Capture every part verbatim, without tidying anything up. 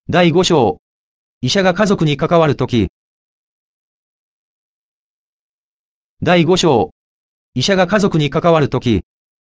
だいご章。医者が家族に関わるとき。だいご章。医者が家族に関わるとき。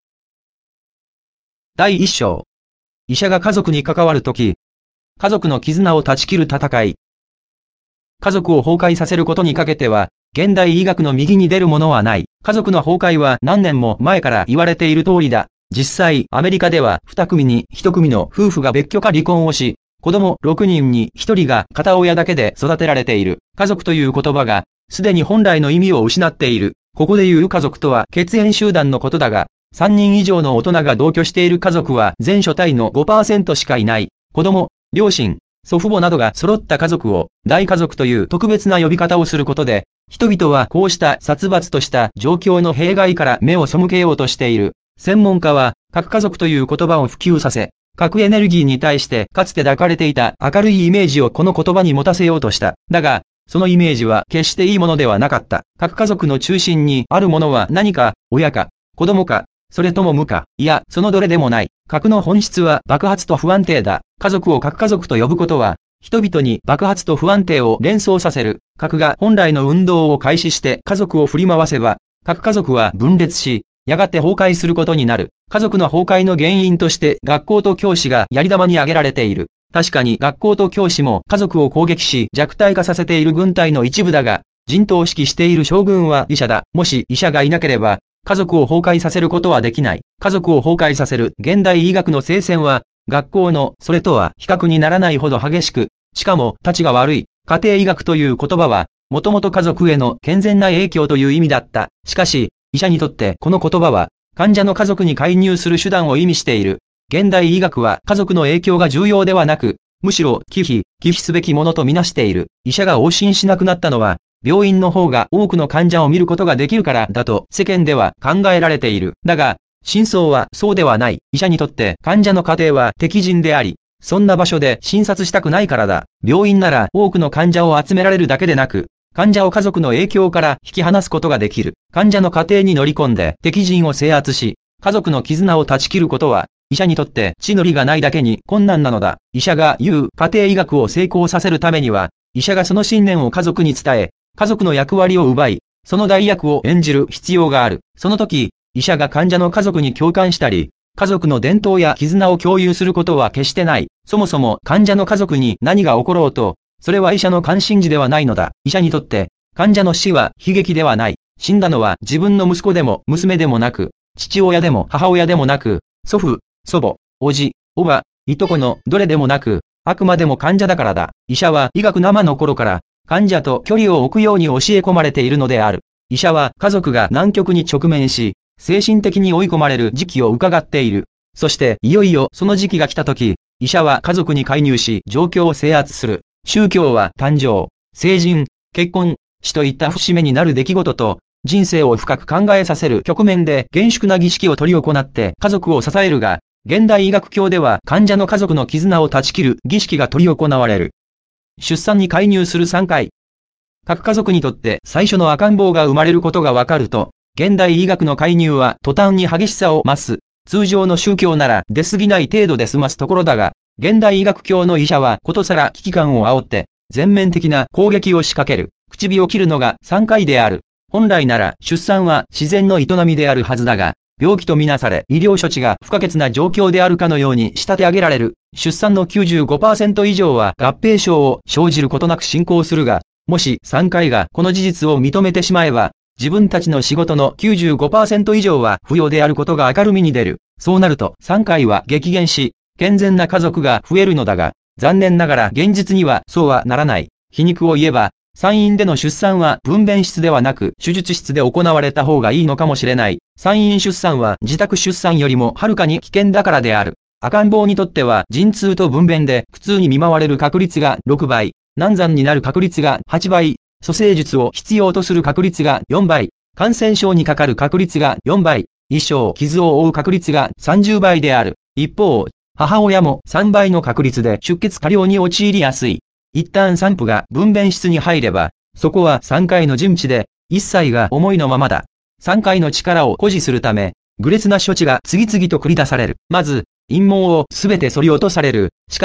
だいいっ章。医者が家族に関わるとき。家族の絆を断ち切る戦い。家族を崩壊させることにかけては、現代医学の右に出るものはない。家族の崩壊は何年も前から言われている通りだ。実際、アメリカではに組にいち組の夫婦が別居か離婚をし、子供ろくにんにひとりが片親だけで育てられている。家族という言葉が、すでに本来の意味を失っている。ここで言う家族とは血縁集団のことだが、さんにん以上の大人が同居している家族は全所帯の ごパーセント しかいない。子供、両親、祖父母などが揃った家族を大家族という特別な呼び方をすることで、人々はこうした殺伐とした状況の弊害から目を背けようとしている。専門家は、核家族という言葉を普及させ、核エネルギーに対してかつて抱かれていた明るいイメージをこの言葉に持たせようとした。だが、そのイメージは決していいものではなかった。核家族の中心にあるものは何か、親か、子供か、それとも無か、いや、そのどれでもない。核の本質は爆発と不安定だ。家族を核家族と呼ぶことは、人々に爆発と不安定を連想させる。核が本来の運動を開始して家族を振り回せば、核家族は分裂し、やがて崩壊することになる。家族の崩壊の原因として学校と教師がやり玉に挙げられている。確かに学校と教師も家族を攻撃し弱体化させている軍隊の一部だが、陣頭を指揮している将軍は医者だ。もし医者がいなければ、家族を崩壊させることはできない。家族を崩壊させる現代医学の聖戦は、学校のそれとは比較にならないほど激しく、しかも、立ちが悪い。家庭医学という言葉は、もともと家族への健全な影響という意味だった。しかし、医者にとってこの言葉は、患者の家族に介入する手段を意味している。現代医学は家族の影響が重要ではなく、むしろ忌避、忌避すべきものとみなしている。医者が往診しなくなったのは、病院の方が多くの患者を見ることができるからだと世間では考えられている。だが、真相はそうではない。医者にとって患者の家庭は敵陣であり、そんな場所で診察したくないからだ。病院なら多くの患者を集められるだけでなく、患者を家族の影響から引き離すことができる。患者の家庭に乗り込んで敵陣を制圧し、家族の絆を断ち切ることは、医者にとって地の利がないだけに困難なのだ。医者が言う家庭医学を成功させるためには、医者がその信念を家族に伝え、家族の役割を奪い、その代役を演じる必要がある。その時、医者が患者の家族に共感したり、家族の伝統や絆を共有することは決してない。そもそも患者の家族に何が起ころうと、それは医者の関心事ではないのだ。医者にとって、患者の死は悲劇ではない。死んだのは自分の息子でも娘でもなく、父親でも母親でもなく、祖父、祖母、おじ、おば、いとこのどれでもなく、あくまでも患者だからだ。医者は医学生の頃から、患者と距離を置くように教え込まれているのである。医者は家族が難局に直面し、精神的に追い込まれる時期を伺っている。そしていよいよその時期が来た時、医者は家族に介入し状況を制圧する。宗教は誕生、成人、結婚、死といった節目になる出来事と、人生を深く考えさせる局面で厳粛な儀式を執り行って家族を支えるが、現代医学教では患者の家族の絆を断ち切る儀式が執り行われる。出産に介入するさんかい。各家族にとって最初の赤ん坊が生まれることがわかると、現代医学の介入は途端に激しさを増す。通常の宗教なら出過ぎない程度で済ますところだが、現代医学教の医者はことさら危機感を煽って、全面的な攻撃を仕掛ける。口火を切るのがさんかいである。本来なら出産は自然の営みであるはずだが、病気とみなされ医療処置が不可欠な状況であるかのように仕立て上げられる。出産の きゅうじゅうごパーセント 以上は合併症を生じることなく進行するが、もしさんかいがこの事実を認めてしまえば、自分たちの仕事の きゅうじゅうごパーセント 以上は不要であることが明るみに出る。そうなるとさんかいは激減し、健全な家族が増えるのだが、残念ながら現実にはそうはならない。皮肉を言えば、産院での出産は分娩室ではなく手術室で行われた方がいいのかもしれない。産院出産は自宅出産よりもはるかに危険だからである。赤ん坊にとっては陣痛と分娩で苦痛に見舞われる確率がろくばい、難産になる確率がはちばい、蘇生術を必要とする確率がよんばい、感染症にかかる確率がよんばい、一生傷を負う確率がさんじゅうばいである。一方、母親もさんばいの確率で出血過量に陥りやすい。一旦産婦が分娩室に入れば、そこはさんかいの陣地で、一切が思いのままだ。さんかいの力を誇示するため、愚劣な処置が次々と繰り出される。まず、陰謀をすべて削り落とされる。しかし、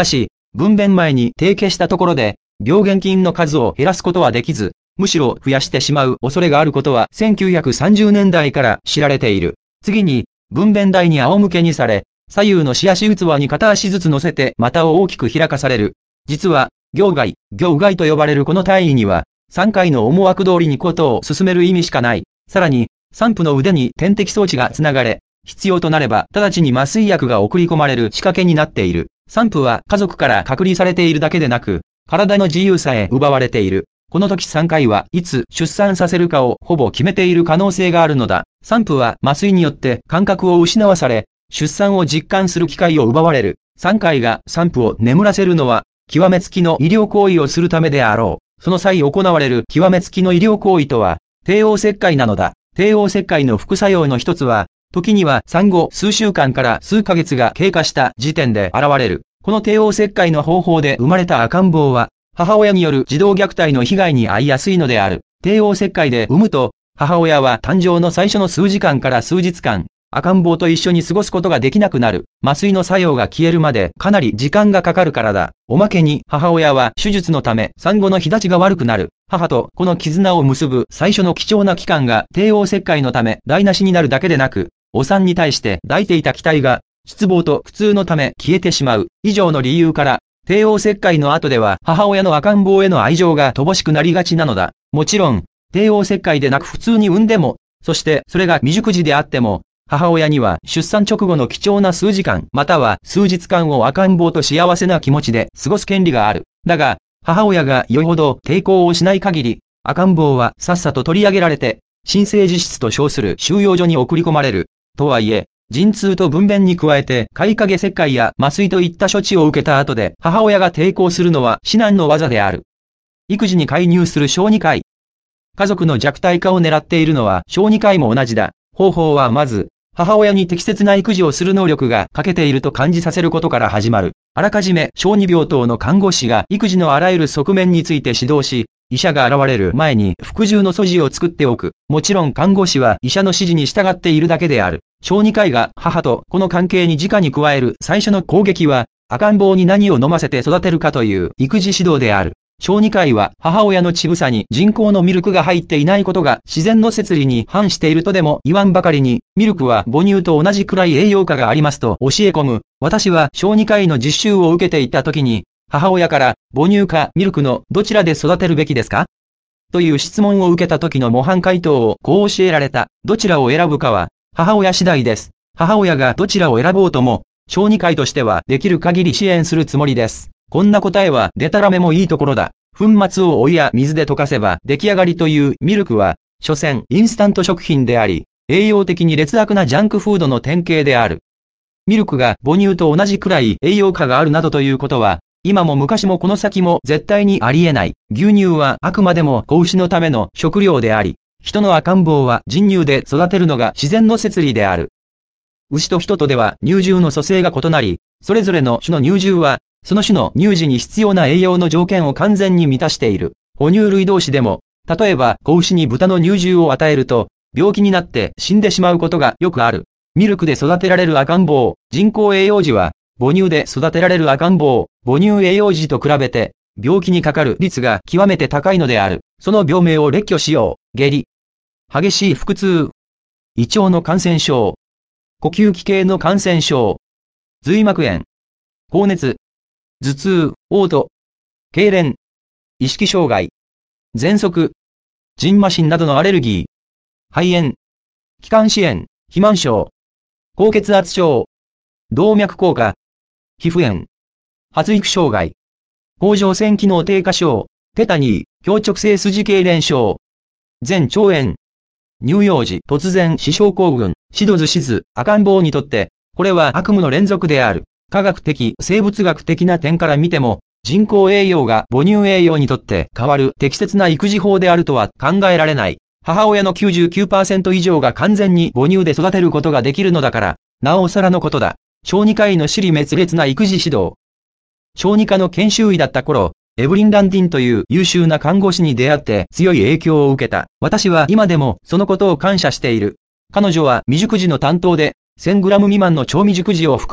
分娩前に提携したところで、病原菌の数を減らすことはできず、むしろ増やしてしまう恐れがあることはせんきゅうひゃくさんじゅうねんだいから知られている。次に、分娩台に仰向けにされ、左右の仕足器に片足ずつ乗せて股を大きく開かされる。実は、行外、行外と呼ばれるこの体位には、さんかいの思惑通りにことを進める意味しかない。さらに、産婦の腕に点滴装置がつながれ、必要となれば直ちに麻酔薬が送り込まれる仕掛けになっている。産婦は家族から隔離されているだけでなく、体の自由さえ奪われている。この時さんかいはいつ出産させるかをほぼ決めている可能性があるのだ。産婦は麻酔によって感覚を失わされ、出産を実感する機会を奪われる。さんかいが産婦を眠らせるのは、極めつきの医療行為をするためであろう。その際行われる極めつきの医療行為とは、帝王切開なのだ。帝王切開の副作用の一つは、時には産後数週間から数ヶ月が経過した時点で現れる。この帝王切開の方法で生まれた赤ん坊は、母親による児童虐待の被害に遭いやすいのである。帝王切開で産むと、母親は誕生の最初の数時間から数日間、赤ん坊と一緒に過ごすことができなくなる。麻酔の作用が消えるまでかなり時間がかかるからだ。おまけに母親は手術のため産後の日立ちが悪くなる。母とこの絆を結ぶ最初の貴重な期間が帝王切開のため台無しになるだけでなく、お産に対して抱いていた期待が失望と苦痛のため消えてしまう。以上の理由から、帝王切開の後では母親の赤ん坊への愛情が乏しくなりがちなのだ。もちろん、帝王切開でなく普通に産んでも、そしてそれが未熟児であっても、母親には出産直後の貴重な数時間または数日間を赤ん坊と幸せな気持ちで過ごす権利がある。だが、母親がよほど抵抗をしない限り、赤ん坊はさっさと取り上げられて、新生児室と称する収容所に送り込まれる。とはいえ、陣痛と分娩に加えて、買い影切開や麻酔といった処置を受けた後で、母親が抵抗するのは至難の業である。育児に介入する小児科医。家族の弱体化を狙っているのは小児科医も同じだ。方法はまず、母親に適切な育児をする能力が欠けていると感じさせることから始まる。あらかじめ小児病棟の看護師が育児のあらゆる側面について指導し、医者が現れる前に服従の素地を作っておく。もちろん看護師は医者の指示に従っているだけである。小児科医が母とこの関係に直に加える最初の攻撃は、赤ん坊に何を飲ませて育てるかという育児指導である。小児科医は母親の乳房に人工のミルクが入っていないことが自然の摂理に反しているとでも言わんばかりに、ミルクは母乳と同じくらい栄養価がありますと教え込む。私は小児科医の実習を受けていた時に、母親から母乳かミルクのどちらで育てるべきですかという質問を受けた時の模範回答をこう教えられた。どちらを選ぶかは母親次第です。母親がどちらを選ぼうとも、小児科医としてはできる限り支援するつもりです。こんな答えはデタラメもいいところだ。粉末をお湯や水で溶かせば出来上がりというミルクは、所詮インスタント食品であり、栄養的に劣悪なジャンクフードの典型である。ミルクが母乳と同じくらい栄養価があるなどということは、今も昔もこの先も絶対にありえない。牛乳はあくまでも子牛のための食料であり、人の赤ん坊は人乳で育てるのが自然の摂理である。牛と人とでは乳汁の組成が異なり、それぞれの種の乳汁は、その種の乳児に必要な栄養の条件を完全に満たしている。哺乳類同士でも、例えば子牛に豚の乳汁を与えると、病気になって死んでしまうことがよくある。ミルクで育てられる赤ん坊、人工栄養児は、母乳で育てられる赤ん坊、母乳栄養児と比べて、病気にかかる率が極めて高いのである。その病名を列挙しよう。下痢。激しい腹痛。胃腸の感染症。呼吸器系の感染症。髄膜炎。高熱。頭痛、嘔吐。痙攣。意識障害。喘息。蕁麻疹などのアレルギー。肺炎。気管支炎、肥満症。高血圧症。動脈硬化。皮膚炎。発育障害。甲状腺機能低下症。テタニー、強直性筋痙攣症。前腸炎。乳幼児突然死症候群。シドズシズ、赤ん坊にとって、これは悪夢の連続である。科学的、生物学的な点から見ても、人工栄養が母乳栄養にとって変わる適切な育児法であるとは考えられない。母親の きゅうじゅうきゅうパーセント 以上が完全に母乳で育てることができるのだから、なおさらのことだ。小児科医の支離滅裂な育児指導。小児科の研修医だった頃、エブリン・ランディンという優秀な看護師に出会って強い影響を受けた。私は今でもそのことを感謝している。彼女は未熟児の担当で、せんグラム未満の超未熟児を含め、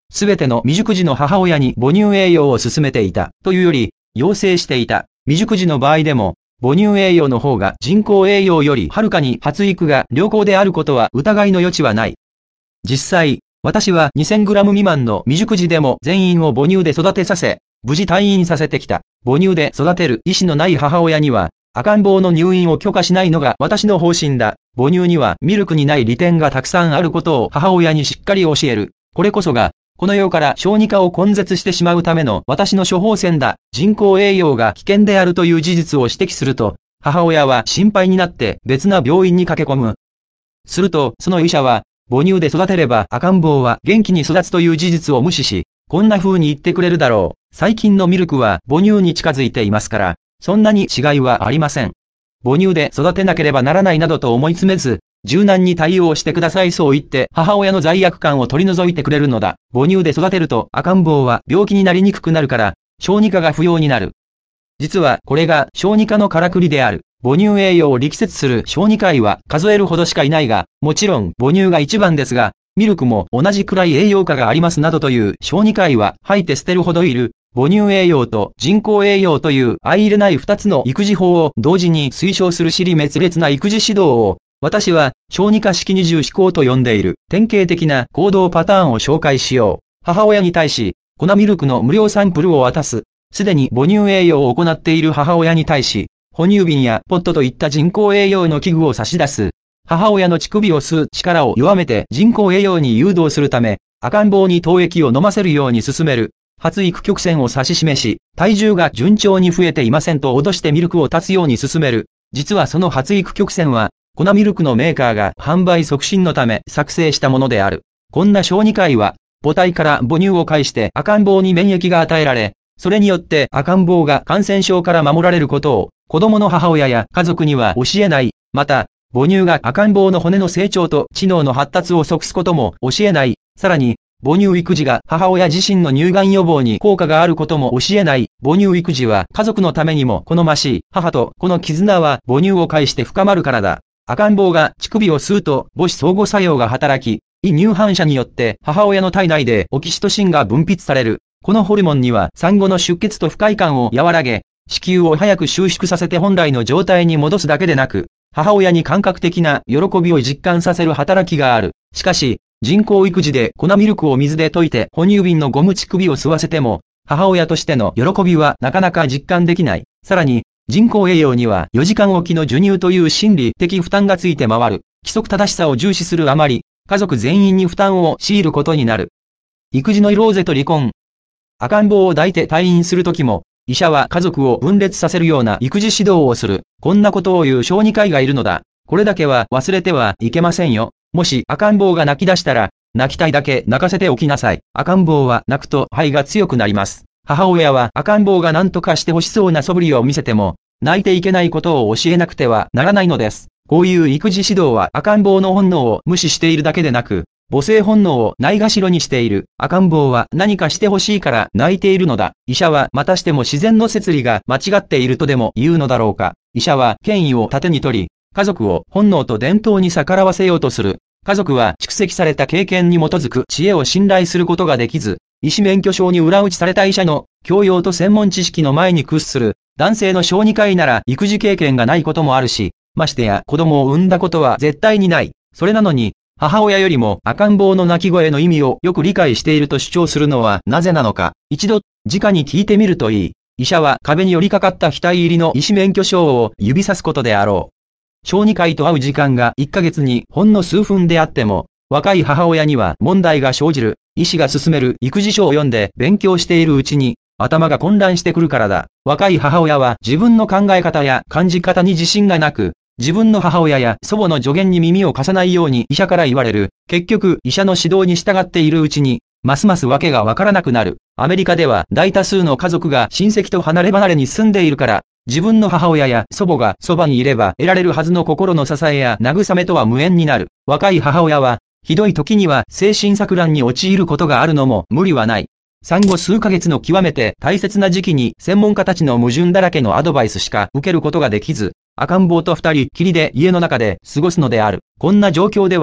すべての未熟児の母親に母乳栄養を勧めていたというより、要請していた。未熟児の場合でも、母乳栄養の方が人工栄養よりはるかに発育が良好であることは疑いの余地はない。実際、私は にせんグラム 未満の未熟児でも全員を母乳で育てさせ、無事退院させてきた。母乳で育てる意思のない母親には、赤ん坊の入院を許可しないのが私の方針だ。母乳にはミルクにない利点がたくさんあることを母親にしっかり教える。これこそが、この世から小児科を根絶してしまうための私の処方箋だ。人工栄養が危険であるという事実を指摘すると、母親は心配になって別な病院に駆け込む。すると、その医者は、母乳で育てれば赤ん坊は元気に育つという事実を無視し、こんな風に言ってくれるだろう。最近のミルクは母乳に近づいていますから、そんなに違いはありません。母乳で育てなければならないなどと思い詰めず、柔軟に対応してください。そう言って母親の罪悪感を取り除いてくれるのだ。母乳で育てると赤ん坊は病気になりにくくなるから、小児科が不要になる。実はこれが小児科のからくりである。母乳栄養を力説する小児科医は数えるほどしかいないが、もちろん母乳が一番ですが、ミルクも同じくらい栄養価がありますなどという小児科医は吐いて捨てるほどいる。母乳栄養と人工栄養という相入れない二つの育児法を同時に推奨する尻滅裂な育児指導を、私は小児科式二重思考と呼んでいる。典型的な行動パターンを紹介しよう。母親に対し、粉ミルクの無料サンプルを渡す。すでに母乳栄養を行っている母親に対し、哺乳瓶やポットといった人工栄養の器具を差し出す。母親の乳首を吸う力を弱めて人工栄養に誘導するため、赤ん坊に糖液を飲ませるように進める。発育曲線を指し示し、体重が順調に増えていませんと脅してミルクを断つように進める。実はその発育曲線は、粉ミルクのメーカーが販売促進のため作成したものである。こんな小児科医は、母体から母乳を介して赤ん坊に免疫が与えられ、それによって赤ん坊が感染症から守られることを、子供の母親や家族には教えない。また、母乳が赤ん坊の骨の成長と知能の発達を促すことも教えない。さらに、母乳育児が母親自身の乳がん予防に効果があることも教えない。母乳育児は家族のためにも好ましい。母と子の絆は母乳を介して深まるからだ。赤ん坊が乳首を吸うと母子相互作用が働き、異乳反射によって母親の体内でオキシトシンが分泌される。このホルモンには産後の出血と不快感を和らげ、子宮を早く収縮させて本来の状態に戻すだけでなく、母親に感覚的な喜びを実感させる働きがある。しかし、人工育児で粉ミルクを水で溶いて哺乳瓶のゴム乳首を吸わせても、母親としての喜びはなかなか実感できない。さらに、人工栄養にはよじかんおきの授乳という心理的負担がついて回る。規則正しさを重視するあまり、家族全員に負担を強いることになる。育児の色ぜと離婚。赤ん坊を抱いて退院するときも、医者は家族を分裂させるような育児指導をする。こんなことを言う小児科医がいるのだ。これだけは忘れてはいけませんよ。もし赤ん坊が泣き出したら、泣きたいだけ泣かせておきなさい。赤ん坊は泣くと肺が強くなります。母親は赤ん坊が何とかして欲しそうな素振りを見せても、泣いていけないことを教えなくてはならないのです。こういう育児指導は赤ん坊の本能を無視しているだけでなく、母性本能をないがしろにしている。赤ん坊は何かしてほしいから泣いているのだ。医者はまたしても自然の摂理が間違っているとでも言うのだろうか。医者は権威を盾に取り、家族を本能と伝統に逆らわせようとする。家族は蓄積された経験に基づく知恵を信頼することができず、医師免許証に裏打ちされた医者の教養と専門知識の前に屈する。男性の小児科医なら育児経験がないこともあるし、ましてや子供を産んだことは絶対にない。それなのに、母親よりも赤ん坊の泣き声の意味をよく理解していると主張するのはなぜなのか。一度、直に聞いてみるといい。医者は壁に寄りかかった額入りの医師免許証を指さすことであろう。小児科医と会う時間がいっかげつにほんの数分であっても、若い母親には問題が生じる。医師が勧める育児書を読んで勉強しているうちに、頭が混乱してくるからだ。若い母親は自分の考え方や感じ方に自信がなく、自分の母親や祖母の助言に耳を貸さないように医者から言われる。結局、医者の指導に従っているうちに、ますますわけがわからなくなる。アメリカでは大多数の家族が親戚と離れ離れに住んでいるから、自分の母親や祖母がそばにいれば得られるはずの心の支えや慰めとは無縁になる。若い母親は、ひどい時には精神錯乱に陥ることがあるのも無理はない。産後数ヶ月の極めて大切な時期に専門家たちの矛盾だらけのアドバイスしか受けることができず、赤ん坊と二人きりで家の中で過ごすのである。こんな状況では、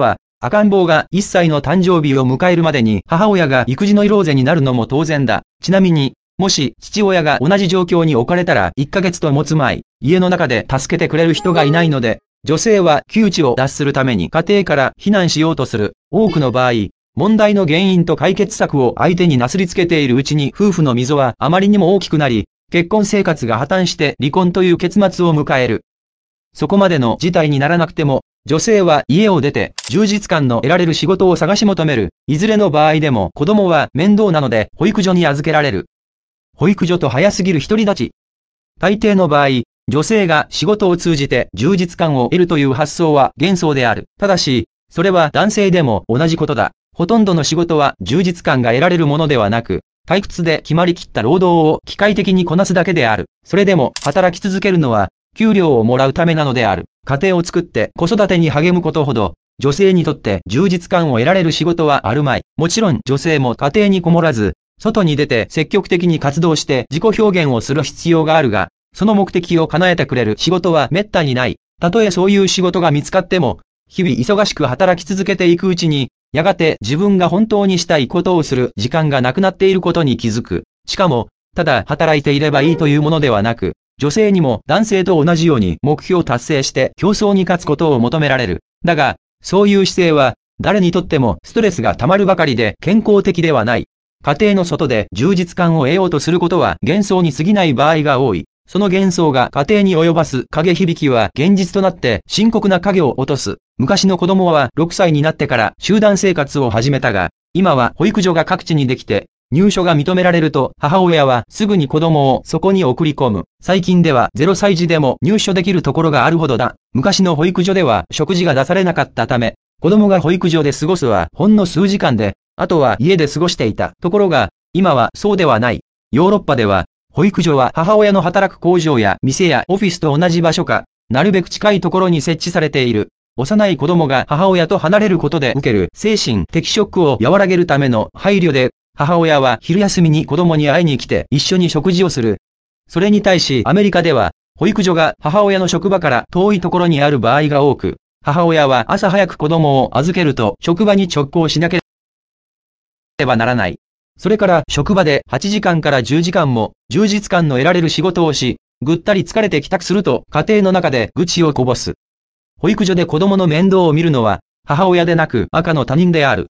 赤ん坊がいっさいの誕生日を迎えるまでに母親が育児ノイローゼになるのも当然だ。ちなみに、もし父親が同じ状況に置かれたらいっかげつと持つまい、家の中で助けてくれる人がいないので、女性は窮地を脱するために家庭から避難しようとする。多くの場合、問題の原因と解決策を相手になすりつけているうちに夫婦の溝はあまりにも大きくなり、結婚生活が破綻して離婚という結末を迎える。そこまでの事態にならなくても、女性は家を出て充実感の得られる仕事を探し求める。いずれの場合でも子供は面倒なので保育所に預けられる。保育所と早すぎる独り立ち。大抵の場合、女性が仕事を通じて充実感を得るという発想は幻想である。ただし、それは男性でも同じことだ。ほとんどの仕事は充実感が得られるものではなく、退屈で決まりきった労働を機械的にこなすだけである。それでも働き続けるのは給料をもらうためなのである。家庭を作って子育てに励むことほど、女性にとって充実感を得られる仕事はあるまい。もちろん女性も家庭にこもらず、外に出て積極的に活動して自己表現をする必要があるが、その目的を叶えてくれる仕事は滅多にない。たとえそういう仕事が見つかっても、日々忙しく働き続けていくうちに、やがて自分が本当にしたいことをする時間がなくなっていることに気づく。しかも、ただ働いていればいいというものではなく、女性にも男性と同じように目標を達成して競争に勝つことを求められる。だが、そういう姿勢は誰にとってもストレスが溜まるばかりで健康的ではない。家庭の外で充実感を得ようとすることは幻想に過ぎない場合が多い。その幻想が家庭に及ばす影響きは現実となって深刻な影を落とす。昔の子供はろくさいになってから集団生活を始めたが、今は保育所が各地にできて、入所が認められると母親はすぐに子供をそこに送り込む。最近ではゼロさい児でも入所できるところがあるほどだ。昔の保育所では食事が出されなかったため、子供が保育所で過ごすはほんの数時間で、あとは家で過ごしていた。ところが、今はそうではない。ヨーロッパでは、保育所は母親の働く工場や店やオフィスと同じ場所か、なるべく近いところに設置されている。幼い子供が母親と離れることで受ける精神的ショックを和らげるための配慮で、母親は昼休みに子供に会いに来て一緒に食事をする。それに対しアメリカでは、保育所が母親の職場から遠いところにある場合が多く、母親は朝早く子供を預けると職場に直行しなければならない。それから職場ではちじかんからじゅうじかんも充実感の得られる仕事をし、ぐったり疲れて帰宅すると家庭の中で愚痴をこぼす。保育所で子供の面倒を見るのは母親でなく赤の他人である。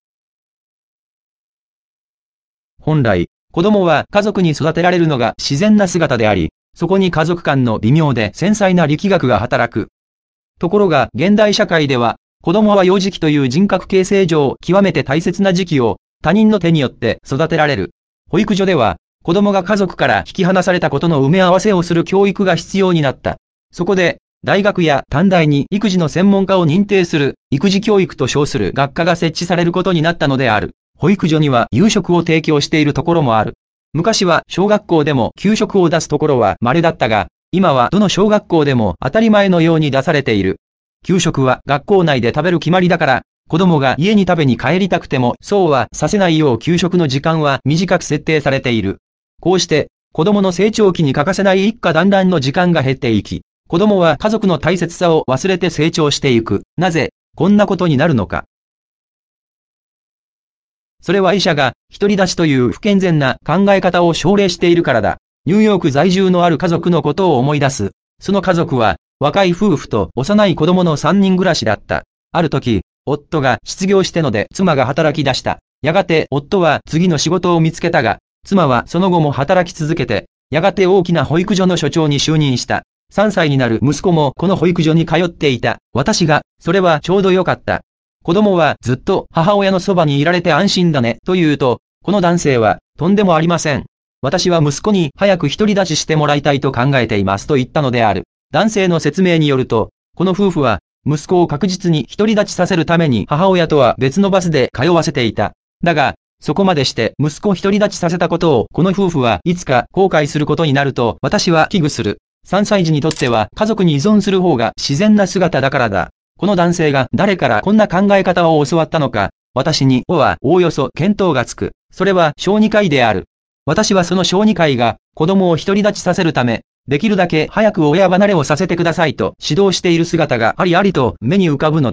本来、子供は家族に育てられるのが自然な姿であり、そこに家族間の微妙で繊細な力学が働く。ところが現代社会では、子供は幼児期という人格形成上極めて大切な時期を他人の手によって育てられる。保育所では、子供が家族から引き離されたことの埋め合わせをする教育が必要になった。そこで、大学や短大に育児の専門家を認定する育児教育と称する学科が設置されることになったのである。保育所には夕食を提供しているところもある。昔は小学校でも給食を出すところは稀だったが、今はどの小学校でも当たり前のように出されている。給食は学校内で食べる決まりだから、子供が家に食べに帰りたくてもそうはさせないよう給食の時間は短く設定されている。こうして、子供の成長期に欠かせない一家団らんの時間が減っていき、子供は家族の大切さを忘れて成長していく。なぜ、こんなことになるのか。それは医者が独り立ちという不健全な考え方を奨励しているからだ。ニューヨーク在住のある家族のことを思い出す。その家族は若い夫婦と幼い子供のさんにん暮らしだった。ある時、夫が失業してので妻が働き出した。やがて夫は次の仕事を見つけたが、妻はその後も働き続けて、やがて大きな保育所の所長に就任した。さんさいになる息子もこの保育所に通っていた。私が、それはちょうどよかった。子供はずっと母親のそばにいられて安心だね、と言うと、この男性は、とんでもありません。私は息子に早く独り立ちしてもらいたいと考えていますと言ったのである。男性の説明によると、この夫婦は、息子を確実に独り立ちさせるために母親とは別のバスで通わせていた。だが、そこまでして息子を独り立ちさせたことをこの夫婦はいつか後悔することになると私は危惧する。さんさい児にとっては家族に依存する方が自然な姿だからだ。この男性が誰からこんな考え方を教わったのか、私にはおおよそ見当がつく。それは小児科医である。私はその小児科医が子供を独り立ちさせるため、できるだけ早く親離れをさせてくださいと指導している姿がありありと目に浮かぶのだ。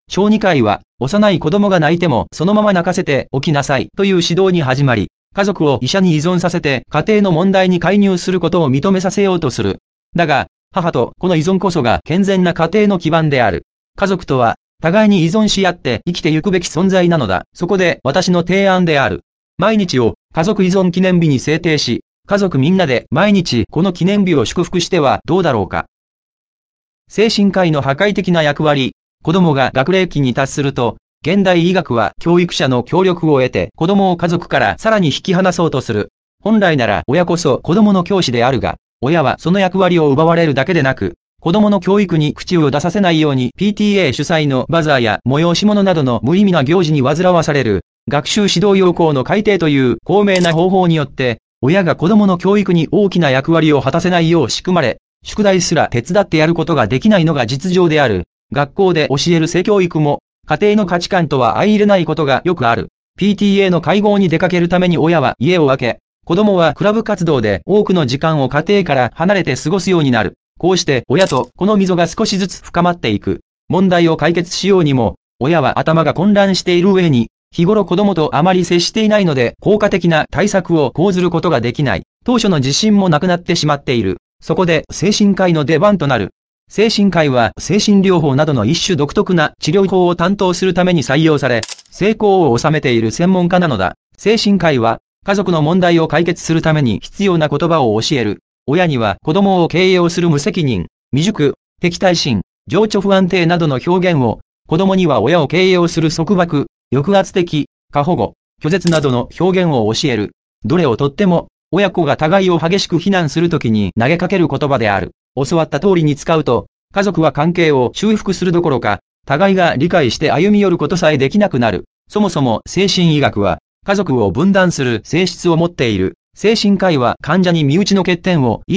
小児科医は、幼い子供が泣いてもそのまま泣かせておきなさいという指導に始まり、家族を医者に依存させて家庭の問題に介入することを認めさせようとする。だが、母とこの依存こそが健全な家庭の基盤である。家族とは、互いに依存し合って生きてゆくべき存在なのだ。そこで私の提案である。毎日を家族依存記念日に制定し、家族みんなで毎日この記念日を祝福してはどうだろうか。精神科医の破壊的な役割。子供が学齢期に達すると、現代医学は教育者の協力を得て子供を家族からさらに引き離そうとする。本来なら親こそ子供の教師であるが、親はその役割を奪われるだけでなく、子供の教育に口を出させないように ピーティーエー 主催のバザーや催し物などの無意味な行事に煩わされる。学習指導要項の改定という高明な方法によって、親が子供の教育に大きな役割を果たせないよう仕組まれ、宿題すら手伝ってやることができないのが実情である。学校で教える性教育も、家庭の価値観とは相入れないことがよくある。ピーティーエー の会合に出かけるために親は家を空け、子供はクラブ活動で多くの時間を家庭から離れて過ごすようになる。こうして親と子の溝が少しずつ深まっていく。問題を解決しようにも、親は頭が混乱している上に、日頃子供とあまり接していないので効果的な対策を講ずることができない。当初の自信もなくなってしまっている。そこで精神科医の出番となる。精神科医は精神療法などの一種独特な治療法を担当するために採用され、成功を収めている専門家なのだ。精神科医は家族の問題を解決するために必要な言葉を教える。親には子供を形容する無責任、未熟、敵対心、情緒不安定などの表現を、子供には親を形容する束縛、抑圧的、過保護、拒絶などの表現を教える。どれをとっても、親子が互いを激しく非難するときに投げかける言葉である。教わった通りに使うと、家族は関係を修復するどころか、互いが理解して歩み寄ることさえできなくなる。そもそも精神医学は、家族を分断する性質を持っている。精神科医は患者に身内の欠点を